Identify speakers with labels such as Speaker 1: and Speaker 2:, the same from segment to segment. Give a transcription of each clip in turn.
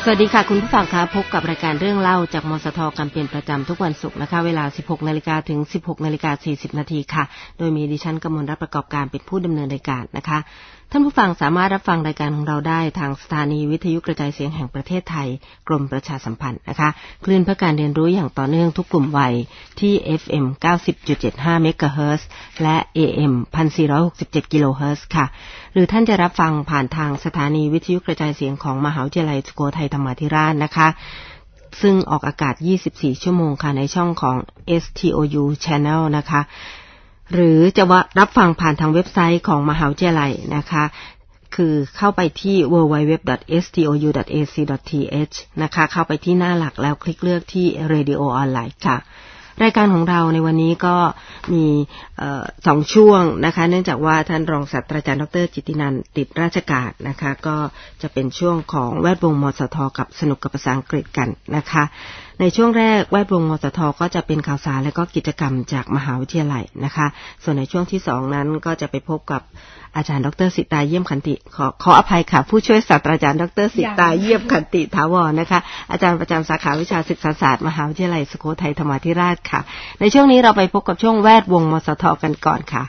Speaker 1: สวัสดีค่ะคุณผู้ฟังคะพบกับรายการเรื่องเล่าจากมสทกันเป็นประจำทุกวันศุกร์นะคะเวลา 16:00 นถึง 16:40 นค่ะโดยมีดิฉันกมลรัตน์ประกอบการเป็นผู้ดำเนินรายการนะคะท่านผู้ฟังสามารถรับฟังรายการของเราได้ทางสถานีวิทยุกระจายเสียงแห่งประเทศไทยกรมประชาสัมพันธ์นะคะคลื่นเพื่อการเรียนรู้อย่างต่อเนื่องทุกกลุ่มวัยที่ FM 90.75 เมกะเฮิรตซ์และ AM 1467 กิโลเฮิรตซ์ค่ะหรือท่านจะรับฟังผ่านทางสถานีวิทยุกระจายเสียงของมหาวิทยาลัยสุโขทัยธรรมาธิราชนะคะซึ่งออกอากาศ24ชั่วโมงค่ะในช่องของ STOU Channel นะคะหรือจะรับฟังผ่านทางเว็บไซต์ของมหาวิทยาลัยนะคะคือเข้าไปที่ www.stou.ac.th นะคะเข้าไปที่หน้าหลักแล้วคลิกเลือกที่ Radio Online ค่ะรายการของเราในวันนี้ก็มี2ช่วงนะคะเนื่องจากว่าท่านรองศาสตราจารย์ดร.จิตตินันท์ติดราชการนะคะก็จะเป็นช่วงของแวดวงมสท.กับสนุกกับภาษาอังกฤษกันนะคะในช่วงแรกแวดวงมสท.ก็จะเป็นข่าวสารและก็กิจกรรมจากมหาวิทยาลัยนะคะส่วนในช่วงที่2นั้นก็จะไปพบกับอาจารย์ดร.สิตาเยี่ยมขันติขออภัยค่ะผู้ช่วยศาสตราจารย์ดร.สิตาเยี่ยมขันติถาวรนะคะอาจารย์ประจำสาขาวิชาศึกษาศาสตร์มหาวิทยาลัยสุโขทัยธรรมาธิราชค่ะในช่วงนี้เราไปพบกับช่วงแวดวงมสท.กันก่อนค่ะ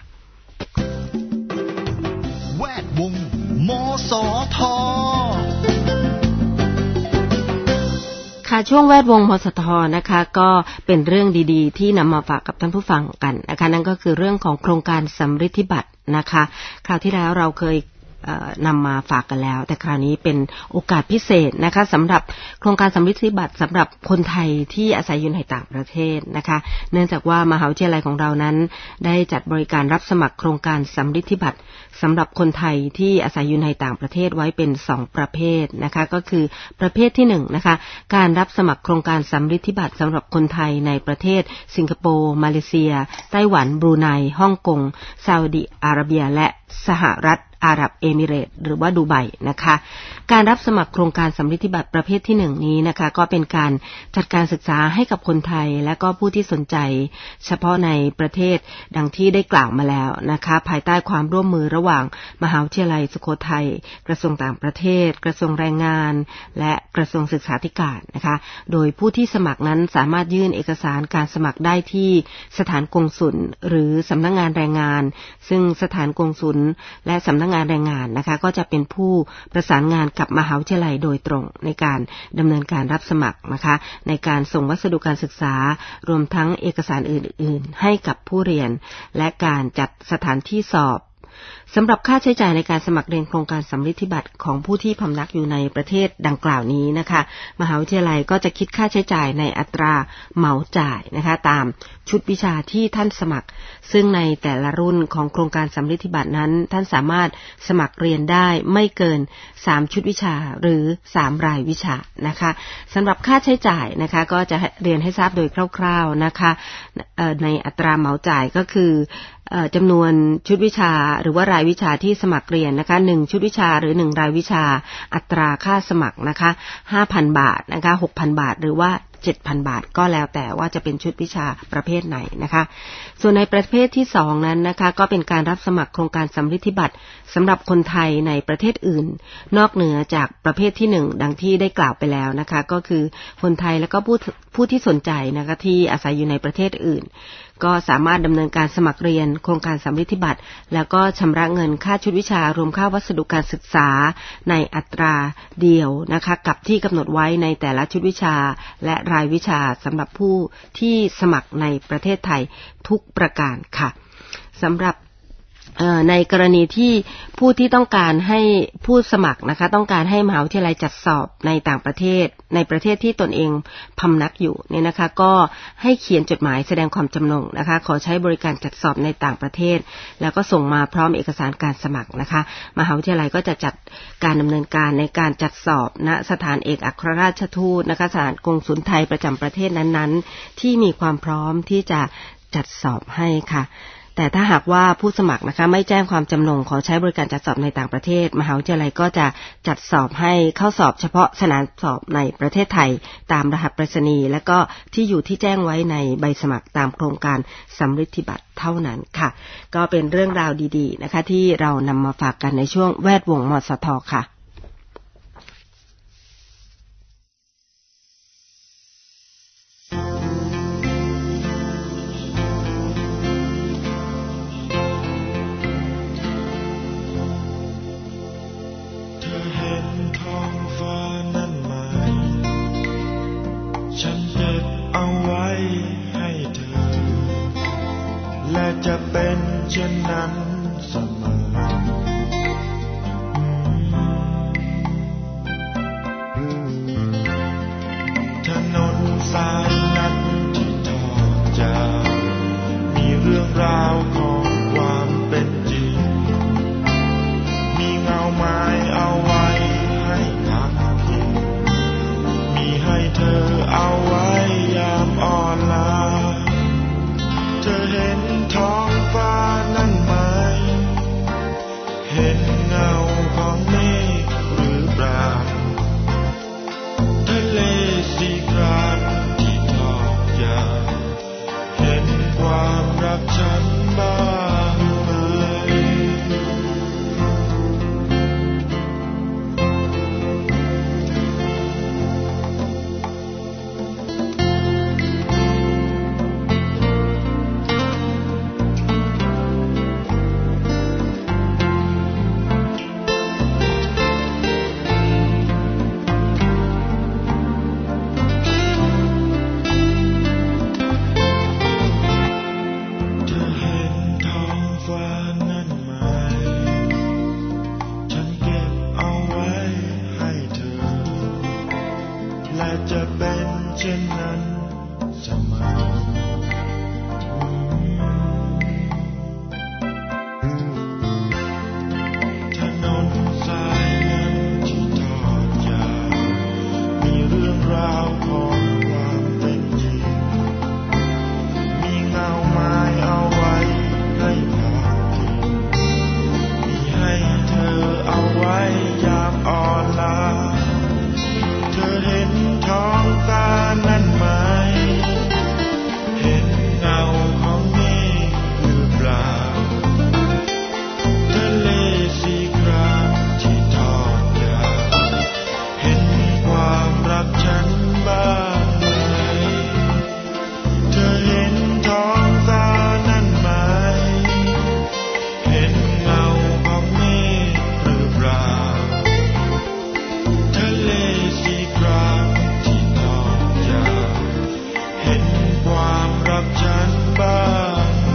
Speaker 2: แวดวงมสท.
Speaker 1: ค่ะช่วงแวดวงมสท.นะคะก็เป็นเรื่องดีๆที่นำมาฝากกับท่านผู้ฟังกันนะคะนั่นก็คือเรื่องของโครงการสำฤทธิบัตรนะคะคราวที่แล้วเราเคยนำมาฝากกันแล้วแต่คราวนี้เป็นโอกาสพิเศษนะคะสำหรับโครงการสำฤทธิบัตรสำหรับคนไทยที่อาศัยอยู่ในต่างประเทศนะคะเนื่องจากว่ามหาวิทยาลัยของเรานั้นได้จัดบริการรับสมัครโครงการสำฤทธิบัตรสำหรับคนไทยที่อาศัยอยู่ในต่างประเทศไว้เป็น2ประเภทนะคะก็คือประเภทที่1นะคะการรับสมัครโครงการสำฤทธิบัตรสำหรับคนไทยในประเทศสิงคโปร์มาเลเซียไต้หวันบรูไนฮ่องกงซาอุดิอาระเบียและสหรัฐอาหรับเอมิเรตส์หรือว่าดูไบนะคะการรับสมัครโครงการสำฤทธิบัตรประเภทที่1นี้นะคะก็เป็นการจัดการศึกษาให้กับคนไทยและก็ผู้ที่สนใจเฉพาะในประเทศดังที่ได้กล่าวมาแล้วนะคะภายใต้ความร่วมมือระหว่างมหาวิทยาลัยสุโขทัยกระทรวงต่างประเทศกระทรวงแรงงานและกระทรวงศึกษาธิการนะคะโดยผู้ที่สมัครนั้นสามารถยื่นเอกสารการสมัครได้ที่สถานกงสุลหรือสำนักงานแรงงานซึ่งสถานกงสุลและสำนักงานแรงงานนะคะก็จะเป็นผู้ประสานงานกับมหาวิทยาลัยโดยตรงในการดำเนินการรับสมัครนะคะในการส่งวัสดุการศึกษารวมทั้งเอกสารอื่นๆให้กับผู้เรียนและการจัดสถานที่สอบสำหรับค่าใช้จ่ายในการสมัครเรียนโครงการสำฤทธิบัตรของผู้ที่พำนักอยู่ในประเทศดังกล่าวนี้นะคะมหาวิทยาลัยก็จะคิดค่าใช้จ่ายในอัตราเหมาจ่ายนะคะตามชุดวิชาที่ท่านสมัครซึ่งในแต่ละรุ่นของโครงการสำฤทธิบัตรนั้นท่านสามารถสมัครเรียนได้ไม่เกิน3ชุดวิชาหรือ3รายวิชานะคะสำหรับค่าใช้จ่ายนะคะก็จะเรียนให้ทราบโดยคร่าวๆนะคะในอัตราเหมาจ่ายก็คือจำนวนชุดวิชาหรือว่ารายวิชาที่สมัครเรียนนะคะ1ชุดวิชาหรือ1รายวิชาอัตราค่าสมัครนะคะ 5,000 บาทนะคะ 6,000 บาทหรือว่า 7,000 บาทก็แล้วแต่ว่าจะเป็นชุดวิชาประเภทไหนนะคะส่วนในประเภทที่2นั้นนะคะก็เป็นการรับสมัครโครงการสำฤทธิบัตรสำหรับคนไทยในประเทศอื่นนอกเหนือจากประเภทที่1ดังที่ได้กล่าวไปแล้วนะคะก็คือคนไทยแล้วก็ผู้ที่สนใจนะคะที่อาศัยอยู่ในประเทศอื่นก็สามารถดำเนินการสมัครเรียนโครงการสำฤทธิบัตรแล้วก็ชำระเงินค่าชุดวิชารวมค่าวัสดุการศึกษาในอัตราเดียวนะคะกับที่กำหนดไว้ในแต่ละชุดวิชาและรายวิชาสำหรับผู้ที่สมัครในประเทศไทยทุกประการค่ะสำหรับในกรณีที่ผู้ที่ต้องการให้ผู้สมัครนะคะต้องการให้มหาวิทยาลัยจัดสอบในต่างประเทศในประเทศที่ตนเองพำนักอยู่เนี่ยนะคะก็ให้เขียนจดหมายแสดงความจำนงนะคะขอใช้บริการจัดสอบในต่างประเทศแล้วก็ส่งมาพร้อมเอกสารการสมัครนะคะมหาวิทยาลัยก็จะจัดการดำเนินการในการจัดสอบณสถานเอกอัครราชทูตนะคะสถานกงสุลไทยประจำประเทศนั้นๆที่มีความพร้อมที่จะจัดสอบให้ค่ะแต่ถ้าหากว่าผู้สมัครนะคะไม่แจ้งความจำนงขอใช้บริการจัดสอบในต่างประเทศมหาวิทยาลัยก็จะจัดสอบให้เข้าสอบเฉพาะสนามสอบในประเทศไทยตามรหัสไปรษณีย์และก็ที่อยู่ที่แจ้งไว้ในใบสมัครตามโครงการสำฤทธิบัตรเท่านั้นค่ะก็เป็นเรื่องราวดีๆนะคะที่เรานำมาฝากกันในช่วงแวดวงมสทค่ะ
Speaker 3: ช่นนั้นเสมอถนนสายนั้นที่ทอดจากมีเรื่องราวของความเป็นจริงมีเงาไม้เอาไว้ให้พักพิงมีให้เธอเอาไว้ยามอ่อนล้าเธอเห็นท้องฟ้านั่นไหมเห็นเงาของเมฆหรือเปล่าทะเลสีครามที่ทอดยาวเห็นความรักฉันบ้างไหมจะเป็นเช่นนั้นเสมอถนนสายนั้นที่ทอดยาวมีเรื่องราวของความเป็นจริงมีเงาไม้เอาไว้ให้พักพิงมีให้เธอเอาไว้ยามอ่อนล้าเธอเห็นท้องฟ้านั่นไหมเห็นเงาของเมฆหรือเปล่าทะเลสีครามที่ทอดยาวเห็นความรักฉันบ้างไหมเธอเห็นท้องฟ้านั่นไหมเห็นเงาของเมฆหรือเปล่าทะเลสีครามที่ทอดยาวเห็นความรักฉันบ้างไหม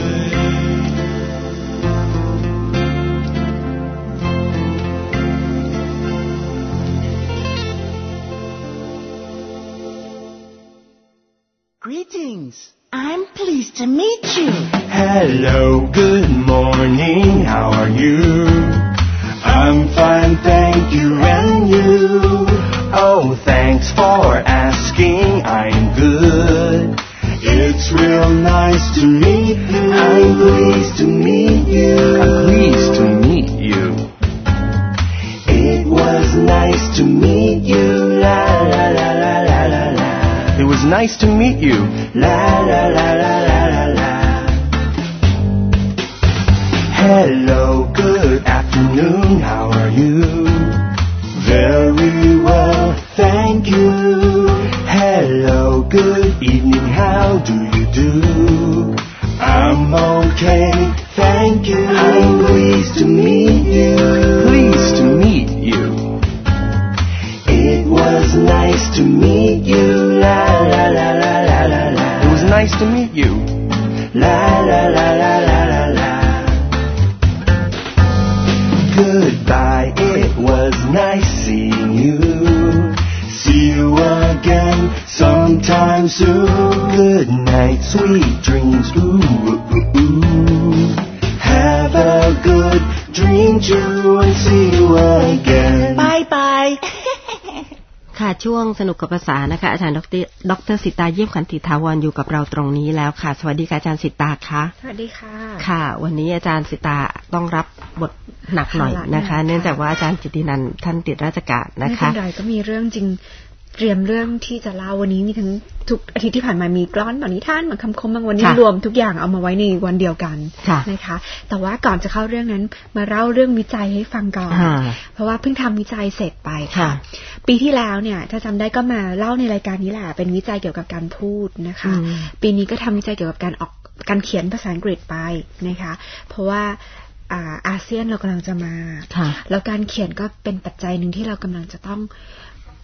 Speaker 4: Greetings. I'm pleased to meet you.
Speaker 3: Hello, good morning, how are you? I'm fine, thank you, and you? Oh, thanks for asking, I'm good. It's real nice to meet you. I'm pleased to meet you. I'm pleased to meet you. It was nice to meet you. La la la la la la la. It was nice to meet you. La la la la la la la. Hello, good afternoon, how are you? Very well, thank you. Hello, good evening, how do you do? I'm okay, thank you. I'm pleased to meet you. Pleased to meet you. It was nice to meet you. La la la la la la la. It was nice to meet you. La la la la la la la. Goodbye, it was nice seeing you. See you again sometime soon. Good night, sweet dreams. Ooh, ooh, ooh, ooh. Have a good dream too and see you again.
Speaker 4: Bye bye.
Speaker 1: ค่ะช่วงสนุกกับภาษานะคะอาจารย์ดร.สิตาเยี่ยมขันติถาวรอยู่กับเราตรงนี้แล้วค่ะสวัสดีค่ะอาจารย์สิตาค่ะ
Speaker 5: สวัสดีค่ะ
Speaker 1: ค่ะวันนี้อาจารย์สิตาต้องรับบทหนักหน่อยนะคะเนื่องจากว่าอาจารย์จิตตินันท์ท่านติดราชการนะคะ
Speaker 5: ไม่เป็นไรก็มีเรื่องจริงเตรียมเรื่องที่จะเล่าวันนี้มีทั้งทุกอาทิตย์ที่ผ่านมามีกลอนบางนิทานบางคำคมบางวันนี้รวมทุกอย่างเอามาไว้ในวันเดียวกันนะคะแต่ว่าก่อนจะเข้าเรื่องนั้นมาเล่าเรื่องวิจัยให้ฟังก่อนเพราะว่าเพิ่งทำวิจัยเสร็จไปค่ะปีที่แล้วเนี่ยถ้าจำได้ก็มาเล่าในรายการนี้แหละเป็นวิจัยเกี่ยวกับการพูดนะคะปีนี้ก็ทำวิจัยเกี่ยวกับการเขียนภาษาอังกฤษไปนะคะเพราะว่าอาเซียนเรากำลังจะมาแล้วการเขียนก็เป็นปัจจัยหนึ่งที่เรากำลังจะต้อง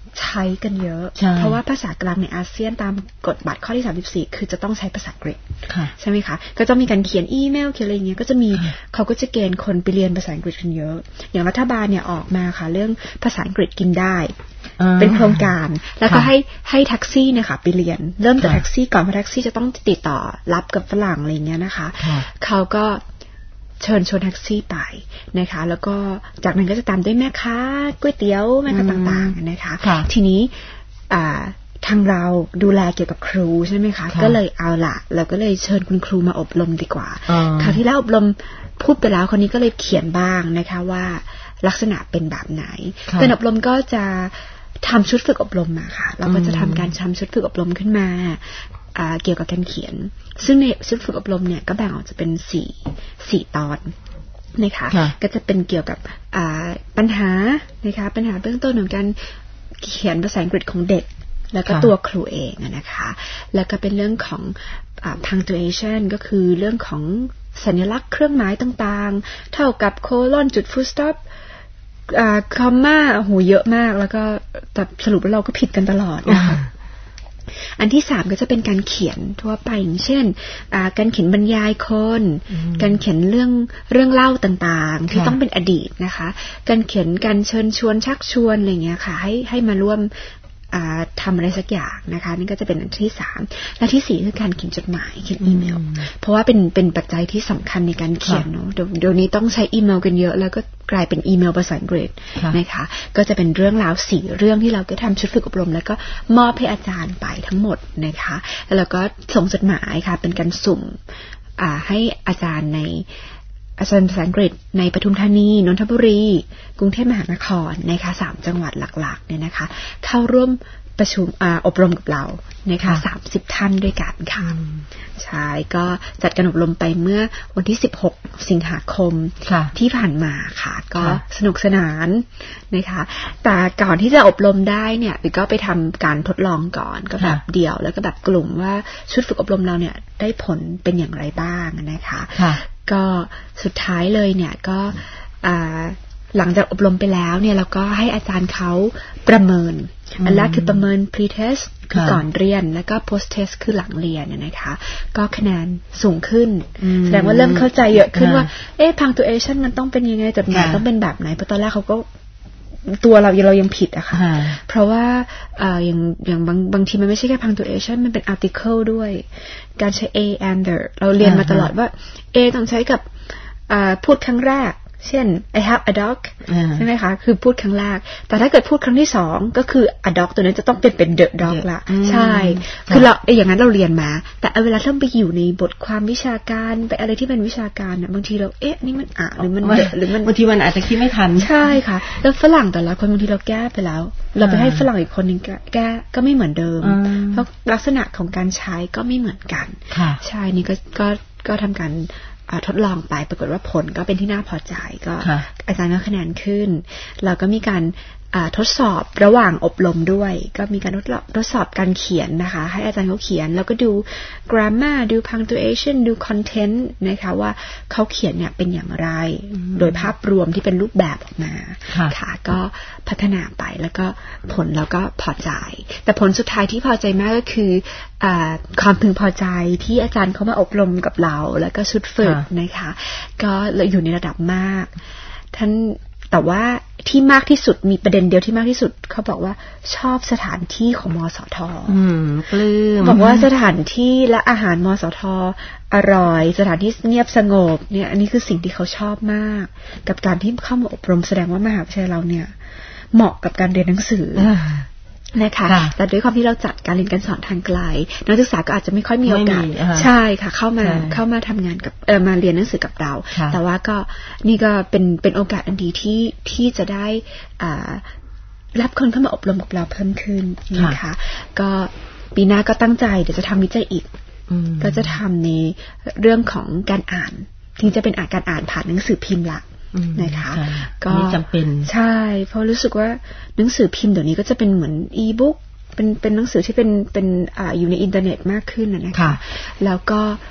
Speaker 5: ใช้กันเยอะเพราะว่าภาษากลางในอาเซียนตามกฎบัตรข้อที่34คือจะต้องใช้ภาษาอังกฤษใช่ไหมคะก็จะมีการเขียนอีเมลเขียนอะไรอย่างเงี้ยก็จะมีเขาก็จะเกณฑ์คนไปเรียนภาษาอังกฤษกันเยอะอย่างรัฐบาลเนี่ยออกมาค่ะเรื่องภาษาอังกฤษกินได้เป็นโครงการแล้วก็ให้แท็กซี่เนี่ยค่ะไปเรียนเริ่มจากแท็กซี่ก่อนเพราะแท็กซี่จะต้องติดต่อรับกับฝรั่งอะไรเงี้ยนะคะเขาก็เชิญชวนแท็กซี่ไปนะคะแล้วก็จากนั้นก็จะตามด้วยแม่ค้าก๋วยเตี๋ยวแม่ค้าต่างๆนะคะทีนี้ทางเราดูแลเกี่ยวกับครูใช่ไหมคะก็เลยเอาละเราก็เลยเชิญคุณครูมาอบรมดีกว่าคราวที่แล้วอบรมพูดไปแล้วคนนี้ก็เลยเขียนบ้างนะคะว่าลักษณะเป็นแบบไหนการอบรมก็จะทำชุดฝึกอบรมมาค่ะเราก็จะทำการทำชุดฝึกอบรมขึ้นมาเกี่ยวกับการเขียนซึ่งในชุดฝึกอบรมเนี่ยก็แบ่งออกจะเป็น4ตอนนะคะก็จะเป็นเกี่ยวกับปัญหานะคะปัญหาเบื้องต้นของการเขียนภาษาอังกฤษของเด็กแล้วก็ตัวครูเองนะคะแล้วก็เป็นเรื่องของpunctuation ก็คือเรื่องของสัญลักษณ์เครื่องหมายต่างๆเท่ากับโคลอนจุด full stopคอมมาโหเยอะมากแล้วก็แต่สรุปแล้วเราก็ผิดกันตลอดนะคะอันที่3ก็จะเป็นการเขียนทั่วไปอย่างเช่นการเขียนบรรยายคนการเขียนเรื่องเล่าต่างๆที่ต้องเป็นอดีตนะคะการเขียนการเชิญชวนชักชวนอะไรเงี้ยค่ะให้มาร่วมทำอะไรสักอย่างนะคะนี่ก็จะเป็นอันที่3และที่4คือการเขียนจดหมายเขียนอีเมลเพราะว่าเป็นปัจจัยที่สำคัญในการเขียนเนาะเดี๋ยวนี้ต้องใช้อีเมลกันเยอะแล้วก็กลายเป็นอีเมลภาษาอังกฤษนะคะก็จะเป็นเรื่องราว4เรื่องที่เราก็ทำชุดฝึกอบรมแล้วก็มอบให้อาจารย์ไปทั้งหมดนะคะแล้วก็ส่งจดหมายค่ะเป็นการสุ่มให้อาจารย์ในอาจารย์ภาษาอังกฤษในปทุมธานีนนทบุรีกรุงเทพมหานครนะคะ3จังหวัดหลักๆเนี่ยนะคะเข้าร่วมประชุมอบรมกับเรานะคะ30ท่านด้วยกันค่ะใช่ก็จัดการอบรมไปเมื่อวันที่16สิงหาคมที่ผ่านมาค่ะก็สนุกสนานนะคะแต่ก่อนที่จะอบรมได้เนี่ยก็ไปทำการทดลองก่อนก็แบบเดี่ยวแล้วก็แบบกลุ่มว่าชุดฝึกอบรมเราเนี่ยได้ผลเป็นอย่างไรบ้างนะคะก็สุดท้ายเลยเนี่ยก็หลังจากอบรมไปแล้วเนี่ยเราก็ให้อาจารย์เขาประเมินอันแรกคือประเมิน pre-test คือก่อนเรียนแล้วก็ post-test คือหลังเรียนนะคะก็คะแนนสูงขึ้นแสดงว่าเริ่มเข้าใจเยอะขึ้นว่าpunctuation มันต้องเป็นยังไงจดหมายต้องเป็นแบบไหนเพราะตอนแรกเขาก็ตัวเรายังผิดอะค่ะเพราะว่าอย่างบางทีมันไม่ใช่แค่ punctuation มันเป็น article ด้วยการใช้ a and the เราเรียนมาตลอดว่า a ต้องใช้กับพูดครั้งแรกเช่น I have a dog ใช่ไหมคะคือพูดครั้งแรกแต่ถ้าเกิดพูดครั้งที่2ก็คือ a dog ตัวนั้นจะต้องเป็น the dog ละใช่คือเราอย่างนั้นเราเรียนมาแต่เวลาเราไปอยู่ในบทความวิชาการไปอะไรที่เป็นวิชาการน่ะบางทีเรานี่มันหรือมันหรือมัน
Speaker 1: บางทีมันอาจจะคิดไม่ทัน
Speaker 5: ใช่ค่ะแล้วฝรั่งแต่ละคนบางทีเราแก้ไปแล้วเราไปให้ฝรั่งอีกคนนึงแก้ก็ไม่เหมือนเดิมเพราะลักษณะของการใช้ก็ไม่เหมือนกันใช่นี่ก็ทำการทดลองไปปรากฏว่าผลก็เป็นที่น่าพอใจก็อาจารย์ก็คะแนนขึ้นเราก็มีการทดสอบระหว่างอบรมด้วยก็มีการทดสอบการเขียนนะคะให้อาจารย์เขาเขียนแล้วก็ดู grammar ดู punctuation ดู content นะคะว่าเขาเขียนเนี่ยเป็นอย่างไรโดยภาพรวมที่เป็นรูปแบบออกมาค่ะก็พัฒนาไปแล้วก็ผลเราก็พอใจแต่ผลสุดท้ายที่พอใจมากก็คือความพึงพอใจที่อาจารย์เขามาอบรมกับเราแล้วก็ชุดฝึกนะคะก็อยู่ในระดับมากท่านแต่ว่าที่มากที่สุดมีประเด็นเดียวที่มากที่สุดเขาบอกว่าชอบสถานที่ของมสท.
Speaker 1: ปลื้ม
Speaker 5: บอกว่าสถานที่และอาหารมสท.อร่อยสถานที่เงียบสงบเนี่ยอันนี้คือสิ่งที่เขาชอบมากกับการที่เข้ามาอบรมแสดงว่ามหาวิทยาลัยเราเนี่ยเหมาะกับการเรียนหนังสือนะคะแต่ด้วยความที่เราจัดการเรียนการสอนทางไกลนักศึกษาก็อาจจะไม่ค่อยมีโอกาสใช่ค่ะเข้ามาทำงานกับมาเรียนหนังสือกับเราแต่ว่าก็นี่ก็เป็นโอกาสอันดีที่จะได้รับคนเข้ามาอบรมกับเราเพิ่มขึ้นนะคะก็ปีหน้าก็ตั้งใจเดี๋ยวจะทำวิจัยอีกก็จะทำในเรื่องของการอ่านที่จะเป็นการอ่านผ่านหนังสือพิมพ์ละนะคะก็
Speaker 1: จำเป็น
Speaker 5: ใช่เพราะรู้สึกว่าหนังสือพิมพ์เดี๋ยวนี้ก็จะเป็นเหมือนอีบุ๊กเป็นหนังสือที่เป็นอยู่ในอินเทอร์เน็ตมากขึ้นนะคะแล้วก็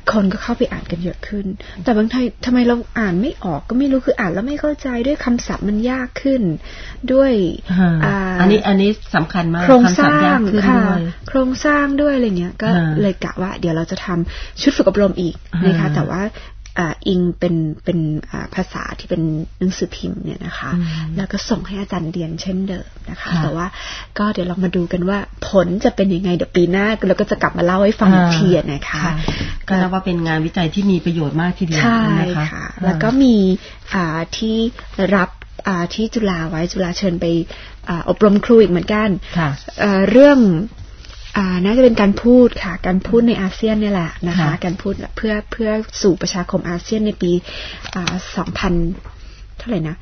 Speaker 5: คนก็เข้าไปอ่านกันเยอะขึ้นแต่บางทีทำไมเราอ่านไม่ออกก็ไม่รู้คืออ่านแล้วไม่เข้าใจด้วยคำศัพท์มันยากขึ้นด้วย
Speaker 1: อันนี้สำคัญมาก
Speaker 5: โครงสร้างค่ะโครงสร้างด้วยอะไรเงี้ยก็เลยกะว่าเดี๋ยวเราจะทำชุดฝึกอบรมอีกนะคะแต่ว่าอิงเป็นภาษาที่เป็นหนังสือพิมพ์เนี่ยนะคะแล้วก็ส่งให้อาจารย์เรียนเช่นเดิมนะคะแต่ว่าก็เดี๋ยวเรามาดูกันว่าผลจะเป็นยังไงเดี๋ยวปีหน้าเราก็จะกลับมาเล่าให้ฟังอีกทีนะคะ
Speaker 1: ก็นับว่าเป็นงานวิจัยที่มีประโยชน์มากทีเดียว
Speaker 5: นะคะแล้วก็มีที่รับที่จุฬาไว้จุฬาเชิญไปอบรมครูอีกเหมือนกันเรื่องน่าจะเป็นการพูดค่ะการพูดในอาเซียนนี่แหละนะคะการพูดเพื่อสู่ประชาคมอาเซียนในปี2000เท่าไหร่นะ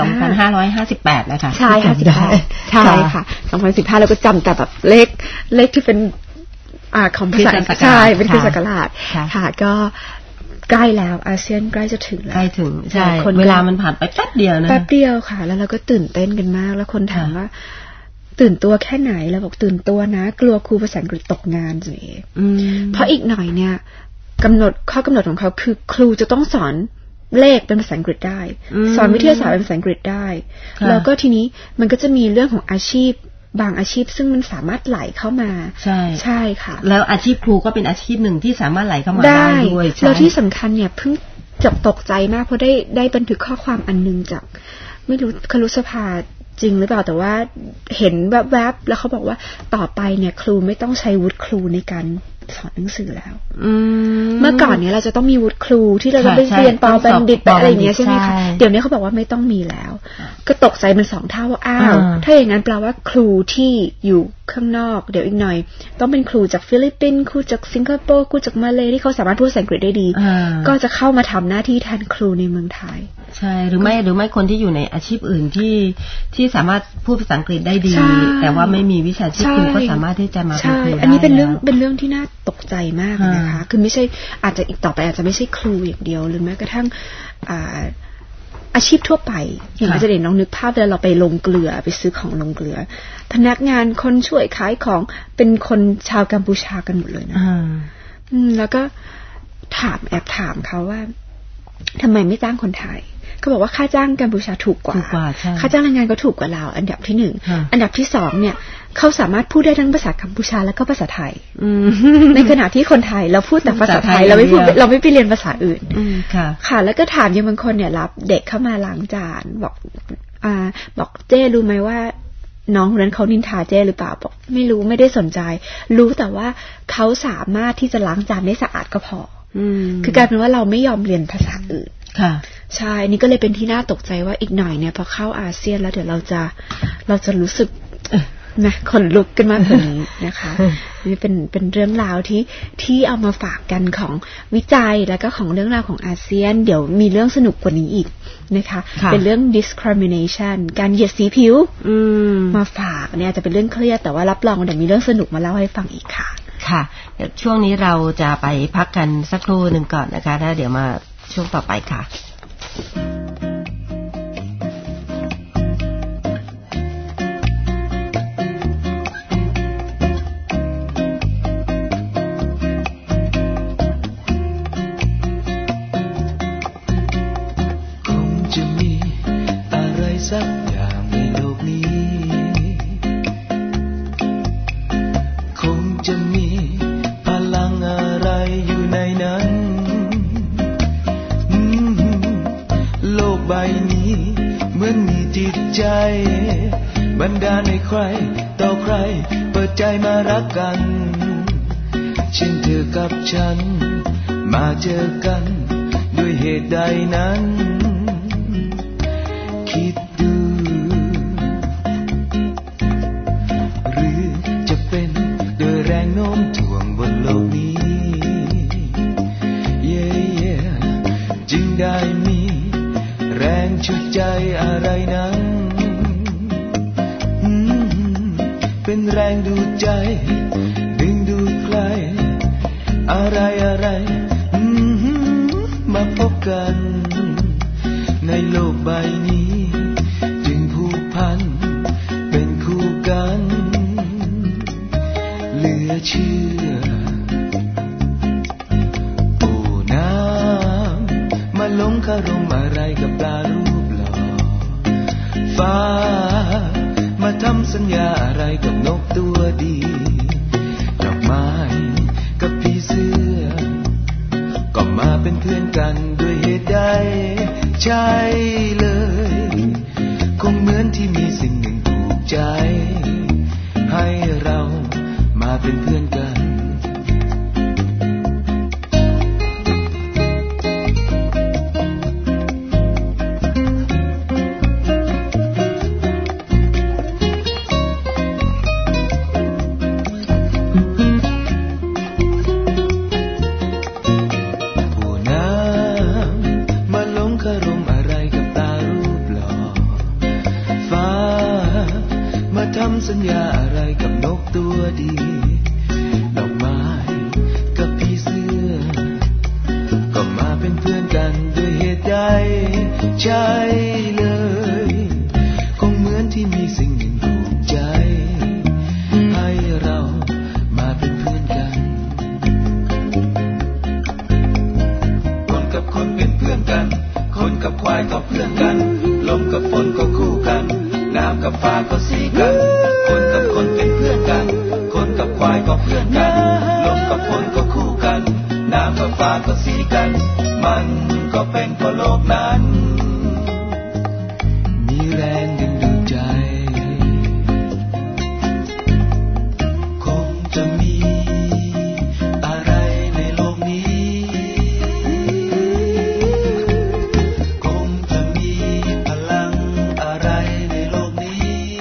Speaker 1: 2558นะคะ
Speaker 5: ใช่58ใช่ค่ะ2015เราก็จำแต่แบบเลขที่เป็นของภาษาใช่เป็นคริสตศักราชค่ะก็ใกล้แล้วอาเซียนใกล้จะถึงแล้ว
Speaker 1: ใกล้ถึงใช่เวลามันผ่านไปแป๊บเดียวนะ
Speaker 5: แป๊บเดียวค่ะแล้วเราก็ตื่นเต้นกันมากแล้วคนถามว่าตื่นตัวแค่ไหนเราบอกตื่นตัวนะกลัวครูภาษาอังกฤษตกงานสิเพราะอีกหน่อยเนี่ยข้อกำหนดของเขาคือครูจะต้องสอนเลขเป็นภาษาอังกฤษได้สอนวิทยาศาสตร์เป็นภาษาอังกฤษได้แล้วก็ทีนี้มันก็จะมีเรื่องของอาชีพบางอาชีพซึ่งมันสามารถไหลเข้ามาใช่ค่ะ
Speaker 1: แล้วอาชีพครูก็เป็นอาชีพหนึ่งที่สามารถไหลเข้ามาได้ด้วย
Speaker 5: แล้วที่สำคัญเนี่ยเพิ่งจับตกใจมากเพราะได้บันทึกข้อความอันนึงจากไม่รู้ครุสภาจริงหรือเปล่าแต่ว่าเห็นแวบๆแล้วเขาบอกว่าต่อไปเนี่ยครูไม่ต้องใช้วุฒิครูในการสอนหนังสือแล้วเมื่อก่อนเนี่ยเราจะต้องมีวุฒิครูที่เราจะไปเรียนป.บัณฑิตอะไรอย่างเงี้ยใช่ไหมคะเดี๋ยวนี้เขาบอกว่าไม่ต้องมีแล้วก็ตกใจมัน2 เท่าว่าอ้าวถ้าอย่างนั้นแปลว่าครูที่อยู่ข้างนอกเดี๋ยวอีกหน่อยต้องเป็นครูจากฟิลิปปินส์ครูจากสิงคโปร์ครูจากมาเลที่เขาสามารถพูดภาษาอังกฤษได้ดีก็จะเข้ามาทำหน้าที่แทนครูในเมืองไทย
Speaker 1: ใช่หรือไม่คนที่อยู่ในอาชีพอื่นที่สามารถพูดภาษาอังกฤษได้ดีแต่ว่าไม่มีวิชาชีพครูก็สามารถที่จะมาเป็นครูได้
Speaker 5: อันนี้เป็นเรื่องที่น่าตกใจมากนะคะคือไม่ใช่อาจจะอีกต่อไปอาจจะไม่ใช่ครูอย่างเดียวหรือแม้กระทั่งอาชีพทั่วไปอย่างอาจารย์เด่นลองนึกภาพเวลาเราไปลงเกลือไปซื้อของลงเกลือพนักงานคนช่วยขายของเป็นคนชาวกัมพูชากันหมดเลยนะแล้วก็แอบถามเขาว่าทำไมไม่จ้างคนไทยเขาบอกว่าค่าจ้างกัมพูชาถูกกว่าค่าจ้างแรงงานก็ถูกกว่าเราอันดับที่1อันดับที่2เนี่ยเขาสามารถพูดได้ทั้งภาษากัมพูชาแล้วก็ภาษาไทยในขณะที่คนไทยเราพูดแต่ภาษาไทยเราไม่ไปเรียนภาษาอื่นค่ะแล้วก็ถามยังบางคนเนี่ยรับเด็กเข้ามาล้างจานบอกเจ้รู้ไหมว่าน้องคนนั้นเขานินทาเจ้หรือเปล่าบอกไม่รู้ไม่ได้สนใจรู้แต่ว่าเขาสามารถที่จะล้างจานได้สะอาดก็พอคือกลายเป็นว่าเราไม่ยอมเรียนภาษาอื่นใช่นี่ก็เลยเป็นที่น่าตกใจว่าอีกหน่อยเนี่ยพอเข้าอาเซียนแล้วเดี๋ยวเราจะรู้สึกนะขนลุกกันมากกว่านี้นะคะนี่เป็นเรื่องราวที่เอามาฝากกันของวิจัยแล้วก็ของเรื่องราวของอาเซียนเดี๋ยวมีเรื่องสนุกกว่านี้อีกนะคะเป็นเรื่อง discrimination การเหยียดสีผิวมาฝากเนี่ยจะเป็นเรื่องเครียดแต่ว่ารับรองเดี๋ยวมีเรื่องสนุกมาเล่าให้ฟังอีกค่ะ
Speaker 1: ค่ะเดี๋ยวช่วงนี้เราจะไปพักกันสักครู่หนึ่งก่อนนะคะแล้วเดี๋ยวมาช่วงต่อไปค่ะ
Speaker 6: คงจะมีอะไรสักอย่างในโลกนี้คงจะมีพลังอะไรอยู่ในนั้นโลกใบนี้เหมือนมีจิตใจบันดาลให้ใครต่อใครเปิดใจมารักกันเช่นเธอกับฉันมาเจอกันด้วยเหตุใดนั้นคิดดูหรือจะเป็นโดยแรงโน้มถ่วงบนโลกนี้จึงได้มีแรงฉุดใจอะไรนั้นเป็นแรงดูดใจดึงดูดใครอะไรมาพบกันในโลกใบนี้จึงผูกพันเป็นคู่กันเหลือเชื่อโอ้หลงคารมอะไรกับปลารูปหล่อฟ้ามาทำสัญญาอะไรกับนกตัวดีดอกไม้กับผีเสื้อก็มาเป็นเพื่อนกันด้วยเหตุใดใช่เลยคงเหมือนที่มีสิ่งหนึ่งถูกใจให้เรามาเป็นเพื่อนกันสัญญาอะไรกับนกตัวดีดอกไม้กับผีเสื้อก็มาเป็นเพื่อนกันด้วยเหตุใดใช่เลยคงเหมือนที่มีสิ่งหนึ่งถูกใจให้เรามาเป็นเพื่อนกันคนกับคนเป็นเพื่อนกันคนกับควายก็เพื่อนกันลมกับฝนก็คู่กันน้ำกับฟ้าก็สีกันคนกับคนเป็นเพื่อนกันคนกับควายก็เพื่อนกันลมกับฝนก็คู่กันน้ำกับฟ้าก็สีกันมันก็เป็นเพราะโลกนั้นมีแรงดึงดูดใจคงจะมีอะไรในโลกนี้คงจะมีพลังอะไรในโลกนี้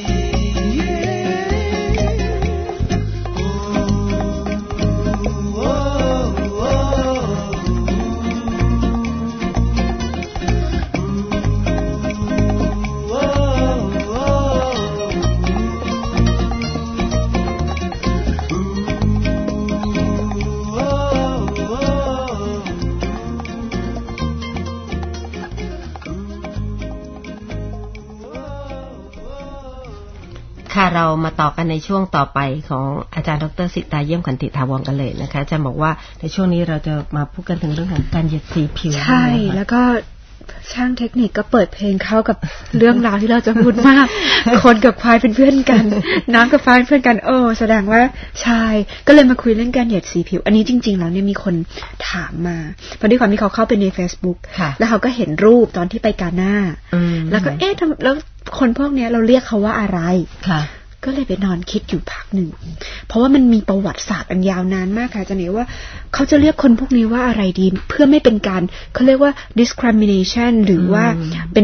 Speaker 1: เรามาต่อกันในช่วงต่อไปของอาจารย์ดร.สิตาเยี่ยมขันติถาวรกันเลยนะคะอาจารย์บอกว่าในช่วงนี้เราจะมาพูดกันถึงเรื่องของการเหยียดสีผิว
Speaker 5: ใช่แล้วก็ช่างเทคนิคก็เปิดเพลงเข้ากับเรื่องราวที่เราจะพูดมาก คนกับควายเป็นเพื่อนกันน้ำกับฟ้าเป็นเพื่อนกันแสดงว่าใช่ก็เลยมาคุยเรื่องการเหยียดสีผิวอันนี้จริงๆแล้วเนี่ยมีคนถามมาเพราะด้วยความที่เขาเข้าไปใน Facebook แล้วเขาก็เห็นรูปตอนที่ไปกาหน้าแล้วก็แล้วคนพวกนี้เราเรียกเขาว่าอะไรก็เลยไปนอนคิดอยู่พักหนึ่งเพราะว่ามันมีประวัติศาสตร์อันยาวนานมากค่ะอาจารย์ว่าเขาจะเรียกคนพวกนี้ว่าอะไรดีเพื่อไม่เป็นการเขาเรียกว่า discrimination หรือว่าเป็น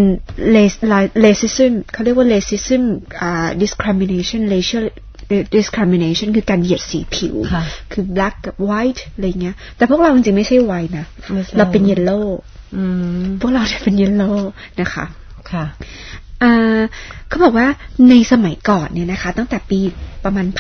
Speaker 5: racism เขาเรียกว่า racism discrimination racial discrimination คือการเหยียดสีผิวคือ black กับ white อะไรเงี้ยแต่พวกเราจริงๆไม่ใช่ white นะเราเป็น yellow พวกเราจะเป็น yellow นะคะค่ะเขาบอกว่าในสมัยก่อนเนี่ยนะคะตั้งแต่ปีประมาณ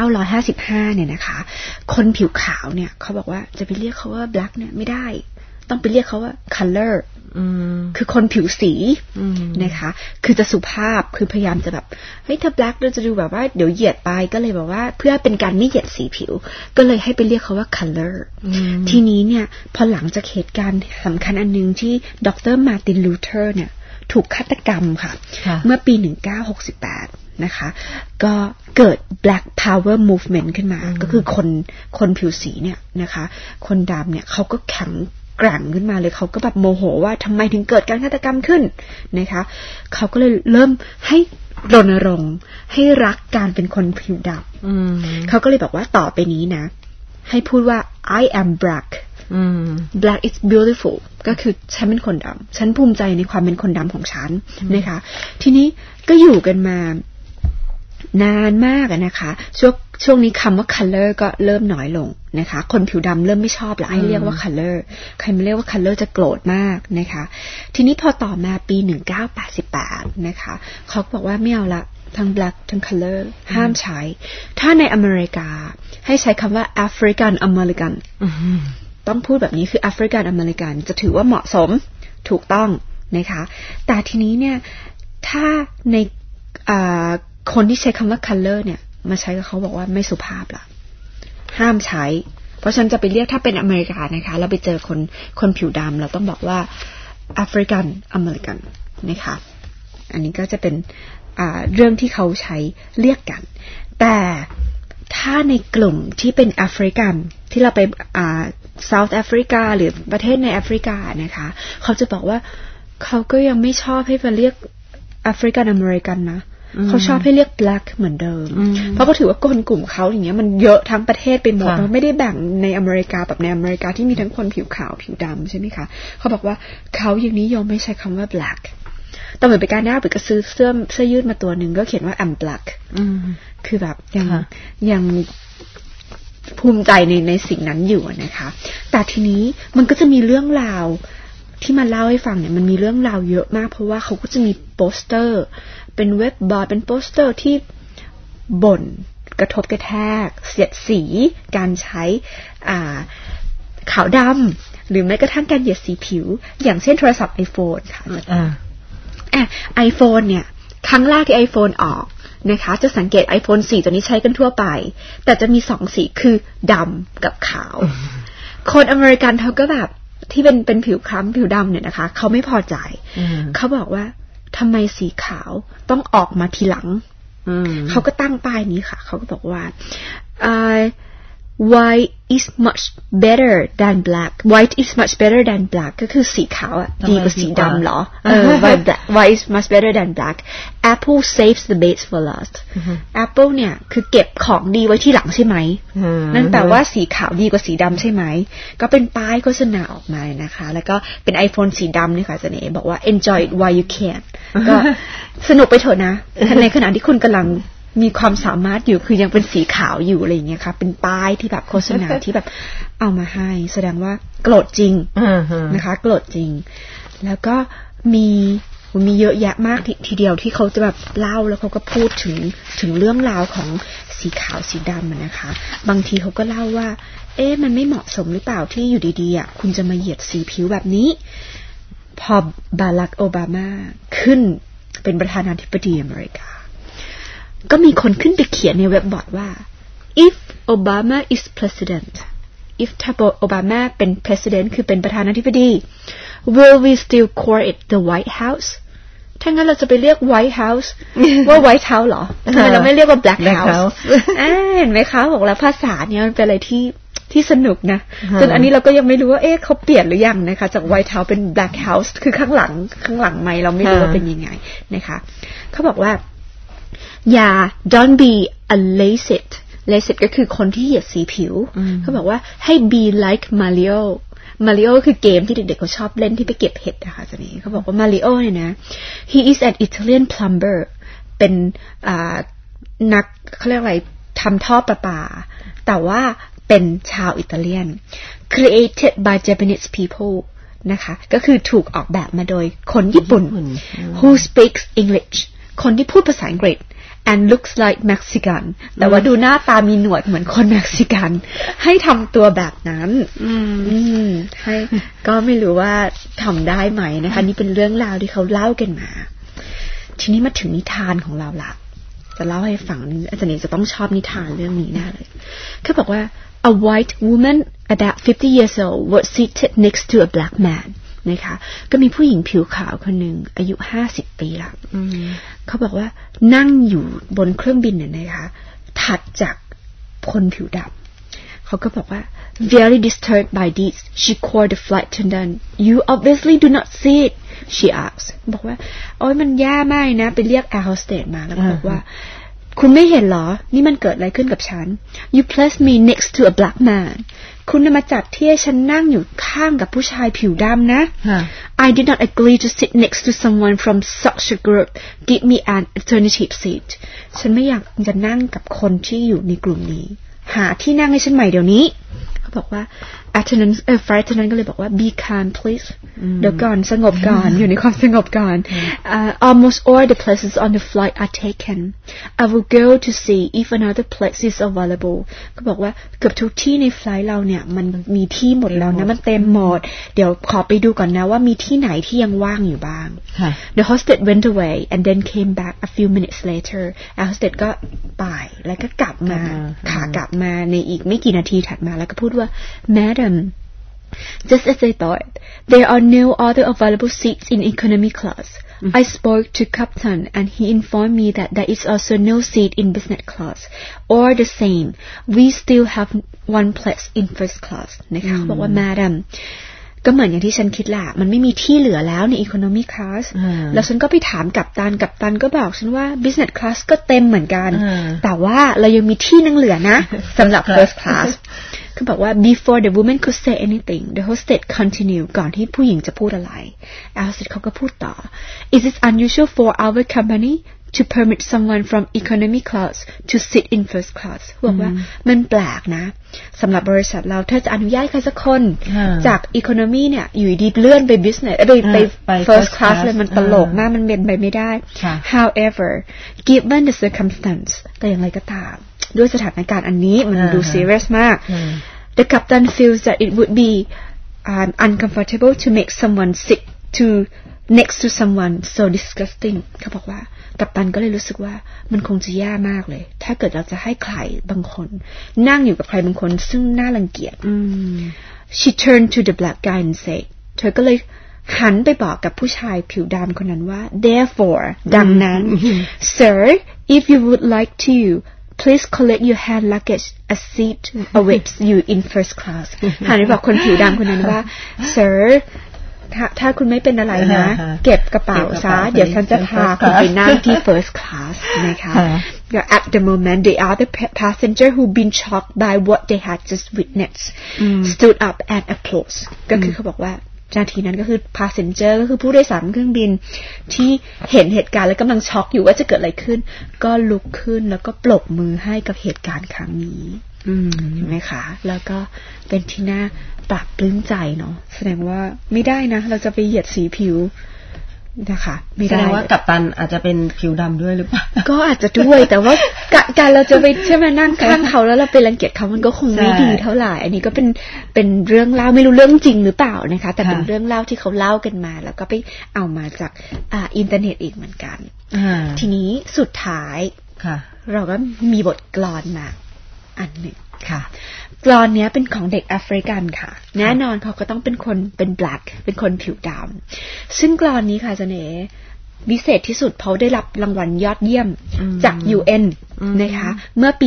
Speaker 5: 1955 เนี่ยนะคะคนผิวขาวเนี่ยเขาบอกว่าจะไปเรียกเขาว่า black เนี่ยไม่ได้ต้องไปเรียกเขาว่า color คือคนผิวสีนะคะคือจะสุภาพคือพยายามจะแบบเฮ้ยถ้า black เราจะดูแบบว่าเดี๋ยวเหยียดไปก็เลยแบบว่าเพื่อเป็นการไม่เหยียดสีผิวก็เลยให้ไปเรียกเขาว่า color ทีนี้เนี่ยพอหลังจากเหตุการณ์สำคัญอันนึงที่ดร.มาร์ติน ลูเทอร์เนี่ยถูกฆาตกรรมค่ะเมื่อปี 1968 นะคะก็เกิด Black Power Movement ขึ้นมาก็คือคนผิวสีเนี่ยนะคะคนดำเนี่ยเขาก็แข็งแกร่งขึ้นมาเลยเขาก็แบบโมโหว่าทำไมถึงเกิดการฆาตกรรมขึ้นนะคะเขาก็เลยเริ่มให้รณรงค์ให้รักการเป็นคนผิวดำเขาก็เลยบอกว่าต่อไปนี้นะให้พูดว่า I am black black is beautiful ก็คือฉันเป็นคนดำฉันภูมิใจในความเป็นคนดำของฉันนะคะทีนี้ก็อยู่กันมานานมากนะคะช่วงนี้คำว่า color ก็เริ่มน้อยลงนะคะคนผิวดำเริ่มไม่ชอบแล้วให้เรียกว่า color ใครไม่เรียกว่า color จะโกรธมากนะคะทีนี้พอต่อมาปี 1988 นะคะเขาบอกว่าไม่เอาละทั้ง black ทั้ง color ห้ามใช้ถ้าในอเมริกาให้ใช้คำว่า African Americanต้องพูดแบบนี้คือ African American จะถือว่าเหมาะสมถูกต้องนะคะแต่ทีนี้เนี่ยถ้าในคนที่ใช้คำว่า color เนี่ยมาใช้กับเขาบอกว่าไม่สุภาพละห้ามใช้เพราะฉันจะไปเรียกถ้าเป็นอเมริกานะคะเราไปเจอคนผิวดำเราต้องบอกว่า African American นะคะอันนี้ก็จะเป็นเรื่องที่เขาใช้เรียกกันแต่ถ้าในกลุ่มที่เป็นแอฟริกันที่เราไปSouth Africa หรือประเทศในแอฟริกานะคะเขาจะบอกว่าเขาก็ยังไม่ชอบให้มาเรียก African American นะเขาชอบให้เรียก black เหมือนเดิมเพราะเขาถือว่าคนกลุ่มเขาอย่างเงี้ยมันเยอะทั้งประเทศไปหมดมันไม่ได้แบ่งในอเมริกาแบบในอเมริกาที่มีทั้งคนผิวขาวผิวดำใช่ไหมคะเขาบอกว่าเขายังนิยมไม่ใช้คำว่า black แต่เหมือนไปการหน้าไปก็ซื้อเสื้อยืดมาตัวหนึ่งก็เขียนว่า I'm black คือแบบยังภูมิใจในสิ่งนั้นอยู่นะคะแต่ทีนี้มันก็จะมีเรื่องราวที่มาเล่าให้ฟังเนี่ยมันมีเรื่องราวเยอะมากเพราะว่าเขาก็จะมีโปสเตอร์เป็นเว็บบอร์ดเป็นโปสเตอร์ที่บ่นกระทบกระแทกเสียดสีการใช้ขาวดำหรือแม้กระทั่งการเหยียดสีผิวอย่างเช่นโทรศัพท์ iPhone ค่ะiPhone เนี่ยครั้งแรกที่ iPhone ออกนะคะจะสังเกต iPhone 4 ตัวนี้ใช้กันทั่วไปแต่จะมี2สีคือดำกับขาวคนอเมริกันเขาก็แบบที่เป็นผิวคล้ำผิวดำเนี่ยนะคะเขาไม่พอใจเขาบอกว่าทำไมสีขาวต้องออกมาทีหลังเขาก็ตั้งป้ายนี้ค่ะเขาก็บอกว่าwhite is much better than black white is much better than black ก็คือสีขาวอ่ะดีกว่าสีดำเหรอwhite is much better than black apple saves the best for last apple เนี่ยคือเก็บของดีไว้ที่หลังใช่ไหมนั่นแปลว่าสีขาวดีกว่าสีดำใช่ไหมก็เป็นป้ายโฆษณาออกมานะคะแล้วก็เป็น iPhone สีดำนี่ค่ะเสน่ห์บอกว่า enjoy it while you can ก็สนุกไปเถอะนะในขณะที่คุณกำลังมีความสามารถอยู่คือยังเป็นสีขาวอยู่อะไรอย่างเงี้ยค่ะเป็นป้ายที่แบบโฆษณาที่แบบเอามาให้แสดงว่าโกรธจริงนะคะโกรธจริงแล้วก็มีเยอะแยะมากทีเดียวที่เขาจะแบบเล่าแล้วเขาก็พูดถึงเรื่องราวของสีขาวสีดำนะคะบางทีเขาก็เล่าว่ามันไม่เหมาะสมหรือเปล่าที่อยู่ดีๆคุณจะมาเหยียดสีผิวแบบนี้พอบารักโอบามาขึ้นเป็นประธานาธิบดีอเมริกาก็มีคนขึ้นไปเขียนในเว็บบอร์ดว่า if Obama is president if Obama เป็น president คือเป็นประธานาธิบดี will we still call it the White House ถ้างั้นเราจะไปเรียก White House ว่า White House เหรอทำไมเราไม่เรียกว่า Black House เห็นไหมคะบอกแล้วภาษาเนี่ยมันเป็นอะไรที่สนุกนะจนอันนี้เราก็ยังไม่รู้ว่าเขาเปลี่ยนหรือยังนะคะจาก White House เป็น Black House คือข้างหลังไม่เราไม่รู้ว่าเป็นยังไงนะคะเขาบอกว่าอย่า don't be a lazy ก็คือคนที่เหยียดสีผิวเขาบอกว่าให้ be like Mario คือเกมที่เด็กๆเขาชอบเล่นที่ไปเก็บเห็ดนะคะจะนี่เขาบอกว่า Mario เนี่ยนะ he is an Italian plumber เป็นนักเขาเรียกอะไรทำท่อประปาแต่ว่าเป็นชาวอิตาเลียน created by Japanese people นะคะก็คือถูกออกแบบมาโดยคนญี่ปุ่น who speaks English คนที่พูดภาษาอังกฤษ and looks like Mexican แต่ว่าดูหน้าตามีหนวดเหมือนคนเม็กซิกันให้ทำตัวแบบนั้นให้ก็ไม่รู้ว่าทำได้ไหมนะคะนี่เป็นเรื่องราวที่เขาเล่ากันมาทีนี้มาถึงนิทานของเราละจะเล่าให้ฟังอาจารย์จะต้องชอบนิทานเรื่องนี้แน่เลยเขาบอกว่า a white woman about 50 years old was seated next to a black manนะคะก็มีผู้หญิงผิวขาวคนหนึ่งอายุ50 ปีละเขาบอกว่านั่งอยู่บนเครื่องบินเนี่ยนะคะถัดจากคนผิวดำเขาก็บอกว่า very disturbed by this she called the flight attendant you obviously do not see it she asked บอกว่าโอ๊ยมันแย่มากนะไปเรียก air hostess มาแล้วบอกว่าคุณไม่เห็นเหรอนี่มันเกิดอะไรขึ้นกับฉัน you placed me next to a black manคุณมาจัดที่ให้ฉันนั่งอยู่ข้างกับผู้ชายผิวดำนะ I did not agree to sit next to someone from such a group give me an alternative seat ฉันไม่อยากจะนั่งกับคนที่อยู่ในกลุ่มนี้หาที่นั่งให้ฉันใหม่เดี๋ยวนี้เขาบอกว่า flight attendant ก็เลยบอกว่า be calm please เดี๋ยวก่อนสงบก่อนอยู่ในความสงบก่อน almost all the places on the flight are taken I will go to see if another place is available ก็บอกว่าเกือบทุกที่ในไฟล์เราเนี่ยมันมีที่หมดแล้วนะมันเต็มหมดเดี๋ยวขอไปดูก่อนนะว่ามีที่ไหนที่ยังว่างอยู่บ้าง The hostess went away and then came back a few minutes later hostess ก็ไปแล้วก็กลับมาขากลับมาในอีกไม่กี่นาทีถัดมาแล้วก็พูดว่าMadam Just as I thought, there are no other available seats in economy class. I spoke to Captain and he informed me that there is also no seat in business class. Or the same, we still have one place in first class. นะคะบอกว่า Madam ก็เหมือนอย่างที่ฉันคิดแหละมันไม่มีที่เหลือแล้วใน economy class แล้วฉันก็ไปถามกัปตันก็บอกฉันว่า business class ก็เต็มเหมือนกันแต่ว่าเรายังมีที่นึงเหลือนะสำหรับ first class คือบอกว่า before the woman could say anything the hostess continued ก่อนที่ผู้หญิงจะพูดอะไร hostess เขาก็พูดต่อ Is it unusual for our company to permit someone from economy class to sit in first class บอกว่ามันแปลกนะสำหรับบริษัทเราถ้าจะอนุญาตใครสักคนจาก economy เนี่ยอยู่ดีเลื่อนไป business ไป first class เลยมันตลกมากมันเป็นไปไม่ได้ However given the circumstance แต่อย่างไรก็ตามด้วยสถานการณ์อันนี้มันดู serious มาก The captain feels that it would be uncomfortable to make someone sit next to someone so disgusting เขาบอกว่ากัปตันก็เลยรู้สึกว่ามันคงจะแย่มากเลยถ้าเกิดเราจะให้ใครบางคนนั่งอยู่กับใครบางคนซึ่งน่ารังเกียจ She turned to the black guy and said เธอก็เลยหันไปบอกกับผู้ชายผิวดำคนนั้นว่า Therefore ดังนั้น Sir if you would like to please collect your hand luggage a seat awaits you in first class หันไปบอกคนผิวดำคนนั้นว่า Sirถ้าคุณไม่เป็นอะไรนะเก็บกระเป๋าซะเดี๋ยวฉันจะพาคุณไปนั่งที่ first class นะคะ At the moment the other passenger who'd been shocked by what they had just witnessed stood up and applauded ก็คือเขาบอกว่านาทีนั้นก็คือ passenger ก็คือผู้โดยสารเครื่องบินที่เห็นเหตุการณ์แล้วกำลังช็อกอยู่ว่าจะเกิดอะไรขึ้นก็ลุกขึ้นแล้วก็ปรบมือให้กับเหตุการณ์ครั้งนี้เห็นไหมคะแล้วก็เป็นที่น่าปรับปลื้มใจเนาะแสดงว่าไม่ได้นะเราจะไปเหยียดสีผิวนะคะไม่ได้แสดงว่ากัปตันอาจจะเป็นผิวดำด้วยหรือเปล่าก็อาจจะด้วยแต่ว่าการเราจะไปใช่ไหมนั่งข้างเขาแล้วเราไปรังเกียจเขามันก็คงไม่ดีเท่าไหร่อันนี้ก็เป็นเรื่องเล่าไม่รู้เรื่องจริงหรือเปล่านะคะแต่เป็นเรื่องเล่าที่เขาเล่ากันมาแล้วก็ไปเอามาจากอินเทอร์เน็ตอีกเหมือนกันทีนี้สุดท้ายเราก็มีบทกลอนมาอันหนึ่งค่ะกลอนนี้เป็นของเด็กแอฟริกันค่ะแน่นอนเขาก็ต้องเป็นคนเป็น black เป็นคนผิวดำซึ่งกลอนนี้ค่ะเจเน่พิเศษที่สุดเพราะได้รับรางวัลยอดเยี่ยมจาก UN นะคะเมื่อปี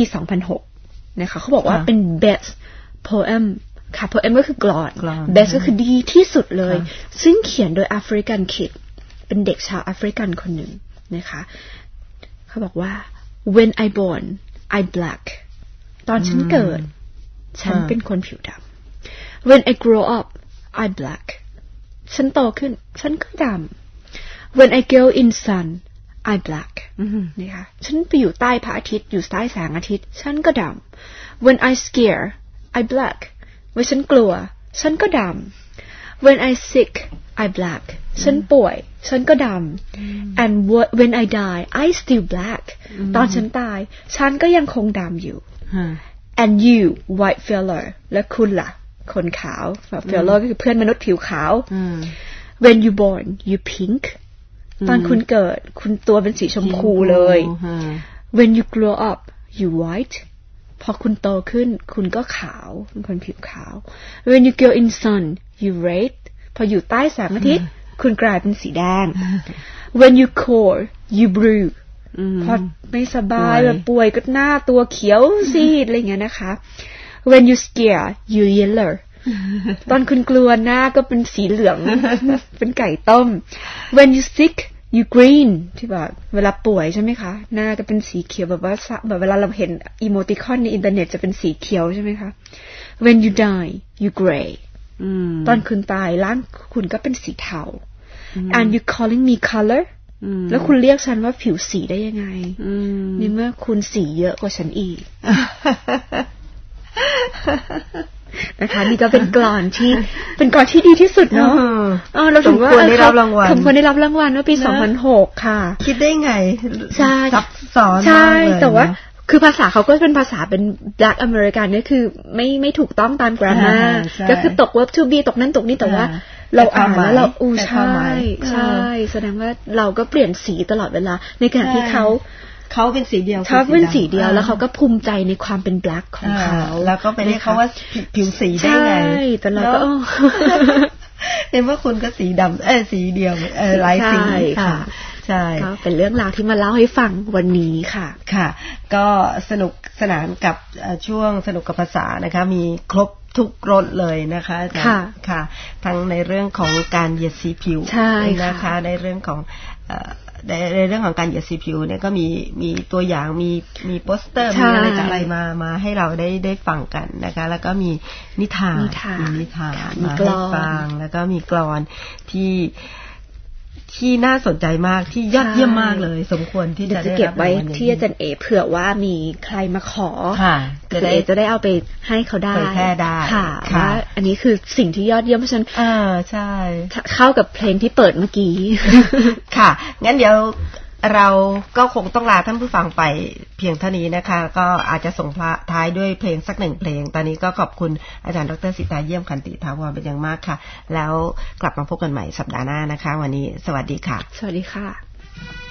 Speaker 5: 2006นะคะเขาบอกว่าเป็น best poem ค่ะ poem ก็คือกลอน best ก็คือดีที่สุดเลยซึ่งเขียนโดย African kid เป็นเด็กชาวแอฟริกันคนหนึ่งนะคะเขาบอกว่า when I born I blackตอนฉันเกิดฉันเป็นคนผิวดำ When I grow up I black ฉันโตขึ้นฉันก็ดำ When I go in sun I black นะคะฉันไปอยู่ใต้พระอาทิตย์อยู่ใต้แสงอาทิตย์ฉันก็ดำ When I scare I black เมื่อฉันกลัวฉันก็ดำ When I sick I black ฉันป่วยฉันก็ดำ And when I die I still black ตอนฉันตายฉันก็ยังคงดำอยู่and you white feller และคุณล่ะคนขาว feller ก็คือเพื่อนมนุษย์ผิวขาว when you born you pink ตอนคุณเกิดคุณตัวเป็นสีชมพูเลย when you grow up you white พอคุณโตขึ้นคุณก็ขาวเป็นคนผิวขาว when you go in sun you red พออยู่ใต้แสงอาทิตย์คุณกลายเป็นสีแดง when you cold you blueพอไม่สบายแบบป่วยก็หน้าตัวเขียวซีดอะไรอย่างเงี้ยนะคะ When you scare you yellow ตอนคุณกลัวหน้าก็เป็นสีเหลือง เป็นไก่ต้ม When you sick you green ที่แบบเวลาป่วยใช่ไหมคะหน้าก็เป็นสีเขียวแบบว่าแบบเวลาเราเห็นอีโมติคอนในอินเทอร์เน็ตจะเป็นสีเขียวใช่ไหมคะ When you die you gray ตอนคุณตายร่างคุณก็เป็นสีเทา And you calling me colorแล้วคุณเรียกฉันว่าผิวสีได้ยังไงในเมื่อคุณสีเยอะกว่าฉันอีก นะคะนี่ก็เป็นกลอนที่ดีที่สุดเนาะเราถึงว่าได้รับรางวัลควรได้รับรางวัลเมื่อปี 2006 ค่ะคิดได้ไงใช่ซับซ้อนใช่แต่ว่าคือภาษาเขาก็เป็นภาษาเป็น Black American นี่คือไม่ถูกต้องตาม grammar ก็คือตก verb to be ตกนั่นตกนี่แต่ว่าเราอ่านแล้วเราใช่แสดงว่าเราก็เปลี่ยนสีตลอดเวลาในขณะที่เขา
Speaker 1: เขาเป็นสีเดียว
Speaker 5: เขาเป็นสีเดียวแล้วเขาก็ภูมิใจในความเป็นแบล็คของเขา
Speaker 1: แล้วก็ไปเรียกเขาว่าผิวสีได้ไง
Speaker 5: ใช่แต่เราก็
Speaker 1: เห็นว่าคุณก็สีดำสีเดียวหลายสีค่ะใช่
Speaker 5: ก็เป็นเรื่องราวที่มาเล่าให้ฟังวันนี้ค่ะ
Speaker 1: ค่ะก็สนุกสนานกับช่วงสนุกกับภาษานะคะมีครบทุกรสเลยนะคะค่ะทั้งในเรื่องของการเหยียดสีผิวนะคะในเรื่องของในเรื่องของการเหยียดสีผิวเนี่ยก็มีตัวอย่างมีโปสเตอร์มีอะไรจากอะไรมาให้เราได้ฟังกันนะคะแล้วก็มีนิทานมาให้ฟังแล้วก็มีกลอนที่น่าสนใจมากที่ยอดเยี่ยมมากเลยสมควรที่จะ
Speaker 5: เก็บไว้ที่อาจารย์เอเผื่อว่ามีใครมาขออาจารย์เอจะได้เอาไปให้เขาได้
Speaker 1: แพร่ได้
Speaker 5: ค่ะว่าอันนี้คือสิ่งที่ยอดเยี่ยมเพราะฉะนั้น
Speaker 1: ใช่
Speaker 5: เข้ากับเพลงที่เปิดเมื่อกี้
Speaker 1: ค่ะงั้นเดี๋ยวเราก็คงต้องลาท่านผู้ฟังไปเพียงเท่านี้นะคะก็อาจจะส่งท้ายด้วยเพลงสัก1เพลงตอนนี้ก็ขอบคุณอาจารย์ดร.สิตาเยี่ยมขันติถาวรเป็นอย่างมากค่ะแล้วกลับมาพบกันใหม่สัปดาห์หน้านะคะวันนี้สวัสดีค่ะ
Speaker 5: สวัสดีค่ะ